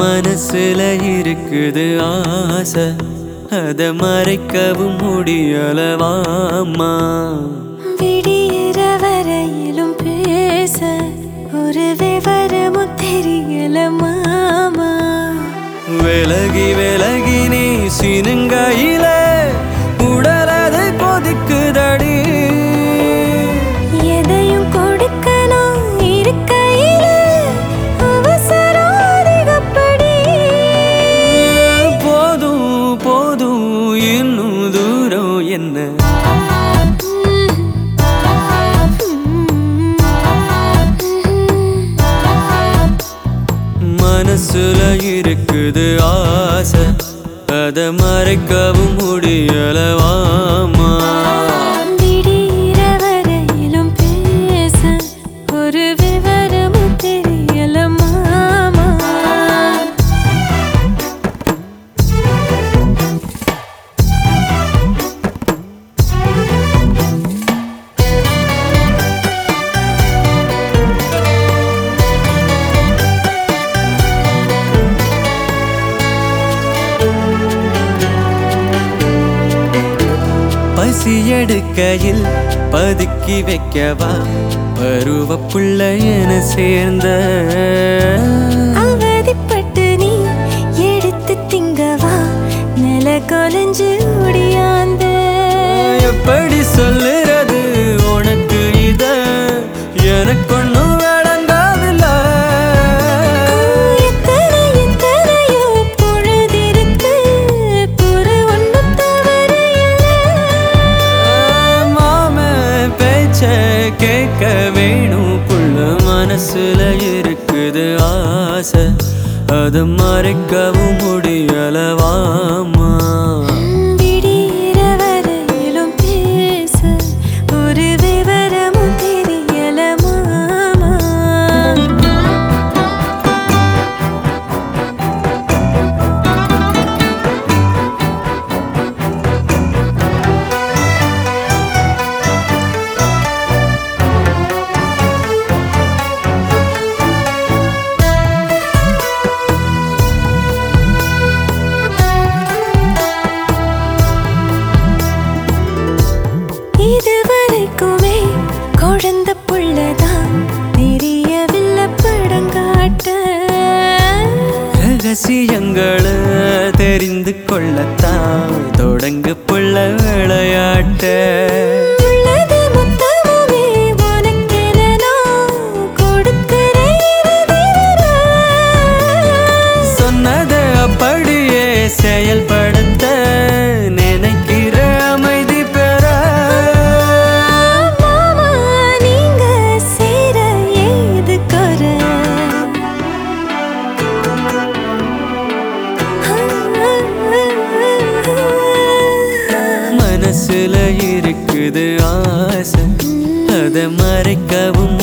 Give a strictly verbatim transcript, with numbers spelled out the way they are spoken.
மனசுல இருக்குது ஆசை, அத மறைக்கவும் முடியலவாமா. விடியிற வரையிலும் பேச ஒரு விவரமும் தெரியல மாமா. விலகி விலகி நீ சினுங்கையில உடலது கொதிக்குதடி. எதையும் கொடுக்கணும் இருக்கையில அவசரம் அதிகப்படி. போதும் போதும் இன்னும் தூரம் என்ன. மனசுல இருக்குது ஆசை, அத மறைக்கவும் முடியலவாமா. விடியிற வரையிலும் பேச ஒரு விவரமும் தெரியல மாமா. பசி எடுக்கையில் பதுக்கி வைக்கவா பருவ புள்ளையன சேர்ந்த. அவதிப்பட்டு நீ எடுத்து திங்கவா நில கொலைஞ்சு ஓடியாந்த. எப்படி சொல்லுறது உனக்கு இத, எனக்கு ஒன்னும் விளங்காதில்ல. எத்தனை எத்தனையோ பொழுதிருக்கு பொறு ஒன்றும் தவறையில்ல. மாம பேச்ச கேட்க வேணும் புள்ள. மனசுல இருக்குது ஆசை, அது மறைக்கவும் முடியலவாமா. விடியிற வரையிலும் பேச ஒரு விவரமும் தெரியல மாமா. இதுவரைக்குமே குழந்தை புள்ளதான் தெரியவில்லை படங்காட்ட. ரகசியங்களை தெரிந்து கொள்ளத்தான் தொடங்கு புள்ள விளையாட்ட. உள்ளது மொத்தமுமே உனக்கென நான் கொடுக்கிறேன். சொன்னதை அப்படியே செயல்படுத்த நினைக்கிற அமைதி பெற. மாமா நீங்க சேர ஏது குறை. மனசுல இருக்குது ஆசை, அத மறைக்கவும்